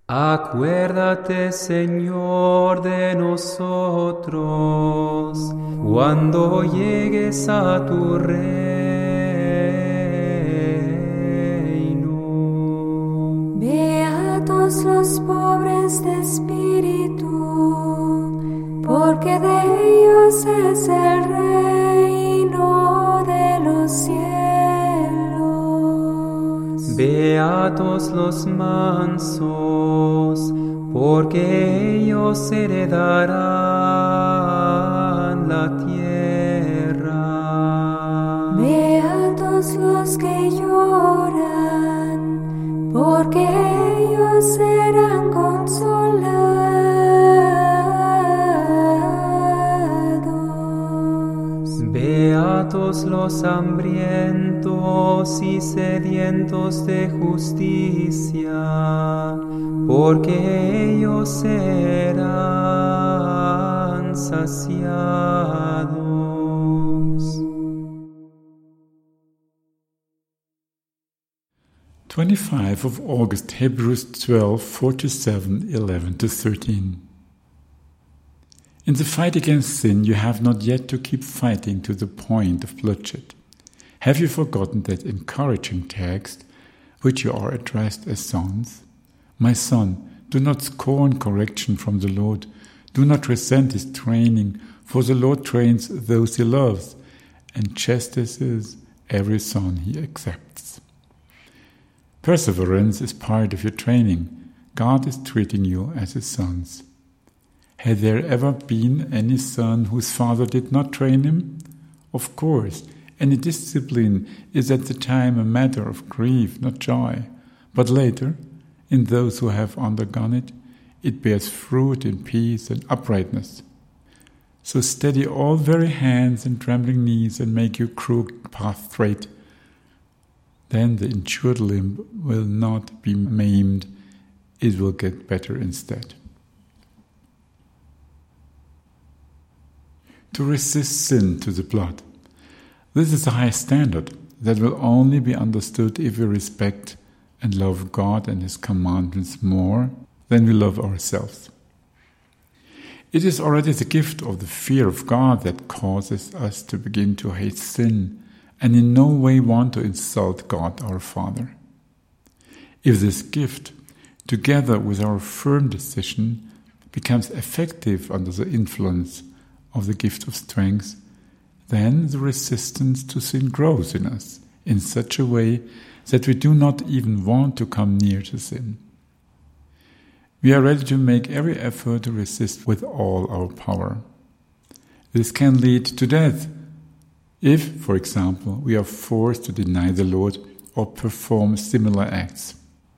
Acuérdate, Señor, de nosotros, cuando llegues a tu reino. Beatos los pobres de espíritu, porque de ellos es el reino de los cielos. Beatos los mansos, porque ellos heredarán la tierra. Beatos los que lloran, porque ellos serán consolados. Beatos los hambrientos y sedientos de justicia, porque ellos serán saciados. 25 of August, Hebrews 12, 4-7, 11-13. In the fight against sin, you have not yet to keep fighting to the point of bloodshed. Have you forgotten that encouraging text, which you are addressed as sons? My son, do not scorn correction from the Lord. Do not resent his training, for the Lord trains those he loves, and chastises every son he accepts. Perseverance is part of your training. God is treating you as his sons. Had there ever been any son whose father did not train him? Of course, any discipline is at the time a matter of grief, not joy. But later, in those who have undergone it, it bears fruit in peace and uprightness. So steady all weary hands and trembling knees and make your crooked path straight. Then the injured limb will not be maimed, it will get better instead. To resist sin to the blood. This is a high standard that will only be understood if we respect and love God and his commandments more than we love ourselves. It is already the gift of the fear of God that causes us to begin to hate sin and in no way want to insult God our Father. If this gift, together with our firm decision, becomes effective under the influence of the gift of strength, then the resistance to sin grows in us in such a way that we do not even want to come near to sin. We are ready to make every effort to resist with all our power. This can lead to death if, for example, we are forced to deny the Lord or perform similar acts.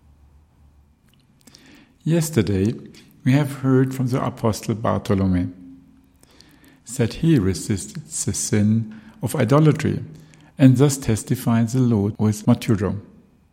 Yesterday, we have heard from the Apostle Bartholomew that he resisted the sin of idolatry and thus testified the Lord with martyrdom.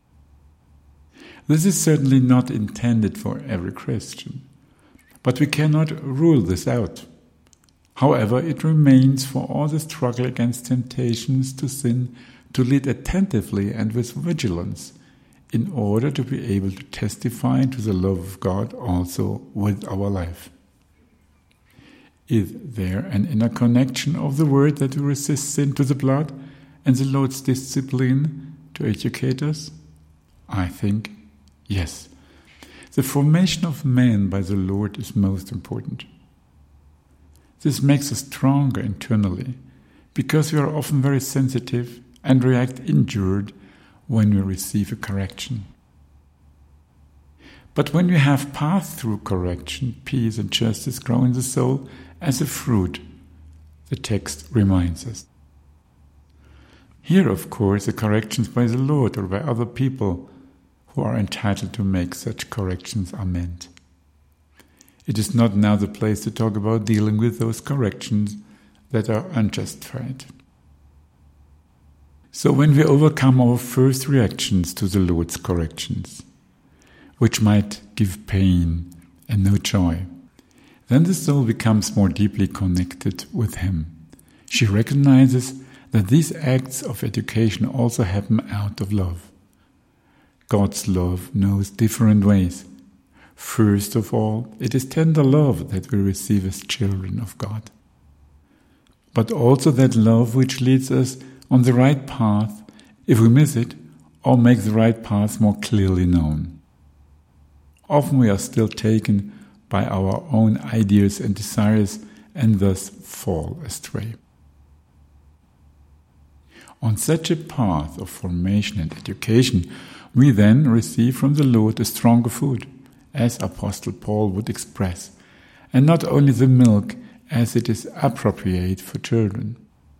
This is certainly not intended for every Christian, but we cannot rule this out. However, it remains for all the struggle against temptations to sin to lead attentively and with vigilance in order to be able to testify to the love of God also with our life. Is there an inner connection of the word that we resist sin to the blood and the Lord's discipline to educate us? I think yes. The formation of man by the Lord is most important. This makes us stronger internally because we are often very sensitive and react injured when we receive a correction. But when we have passed through correction, peace and justice grow in the soul as a fruit, the text reminds us. Here, of course, the corrections by the Lord or by other people who are entitled to make such corrections are meant. It is not now the place to talk about dealing with those corrections that are unjustified. So when we overcome our first reactions to the Lord's corrections, which might give pain and no joy, then the soul becomes more deeply connected with Him. She recognizes that these acts of education also happen out of love. God's love knows different ways. First of all, it is tender love that we receive as children of God, but also that love which leads us on the right path if we miss it, or make the right path more clearly known. Often we are still taken by our own ideas and desires and thus fall astray. On such a path of formation and education, we then receive from the Lord a stronger food, as Apostle Paul would express, and not only the milk as it is appropriate for children.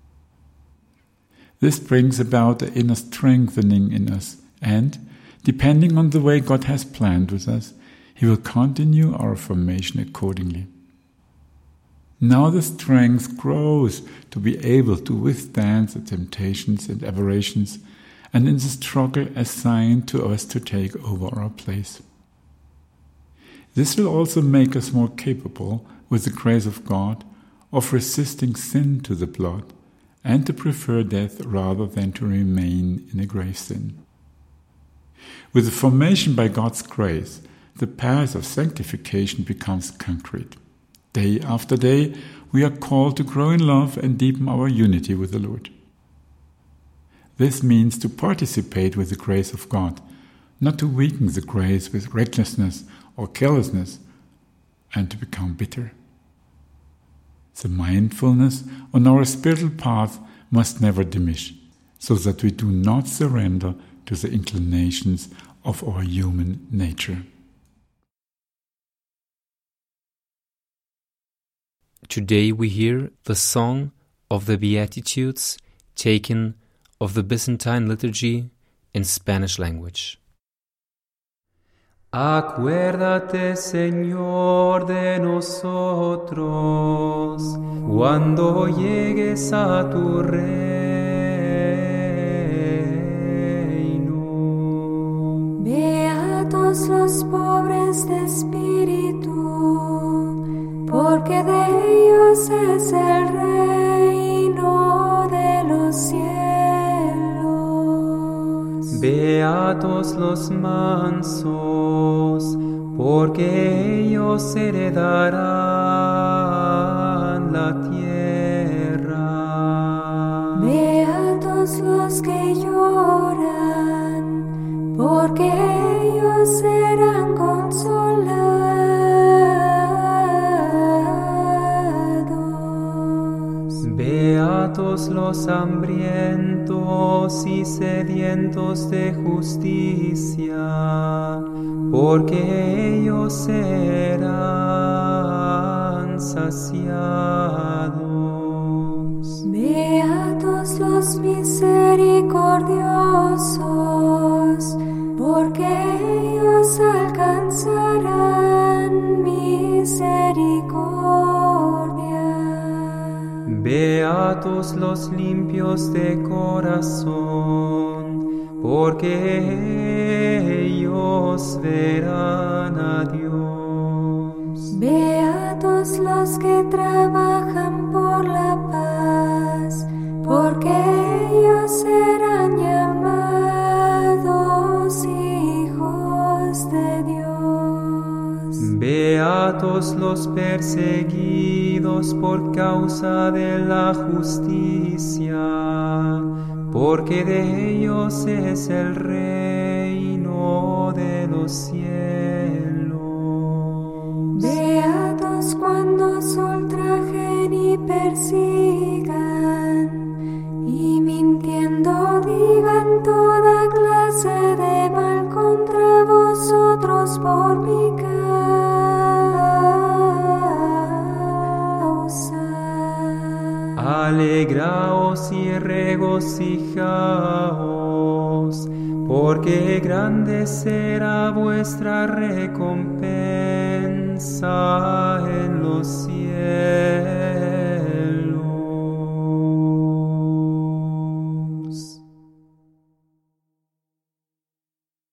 This brings about the inner strengthening in us, and, depending on the way God has planned with us, He will continue our formation accordingly. Now the strength grows to be able to withstand the temptations and aberrations, and in the struggle assigned to us to take over our place. This will also make us more capable, with the grace of God, of resisting sin to the blood, and to prefer death rather than to remain in a grave sin. With the formation by God's grace, the path of sanctification becomes concrete. Day after day, we are called to grow in love and deepen our unity with the Lord. This means to participate with the grace of God, not to weaken the grace with recklessness or carelessness, and to become bitter. The mindfulness on our spiritual path must never diminish, so that we do not surrender to the inclinations of our human nature. Today we hear the Song of the Beatitudes taken of the Byzantine liturgy in Spanish language. Acuérdate, Señor, de nosotros, cuando llegues a tu reino. Beatos los pobres de espíritu, porque de ellos es el reino de los cielos. Beatos los mansos, porque ellos heredarán la tierra. Beatos los que lloran, porque ellos serán consolados. Beatos los hambrientos y sedientos de justicia, porque ellos serán saciados. Beatos los misericordiosos, porque ellos alcanzarán misericordia. Beatos los limpios de corazón, porque ellos verán a Dios. Beatos los que trabajan por la paz, porque ellos serán llamados hijos de Dios. Beatos los perseguidos por causa de la justicia, porque de ellos es el reino de los cielos. Beatos cuando os ultrajen y persigan, y mintiendo digan toda clase de mal contra vosotros por mi causa. Alegraos y regocijaos, porque grande será vuestra recompensa en los cielos.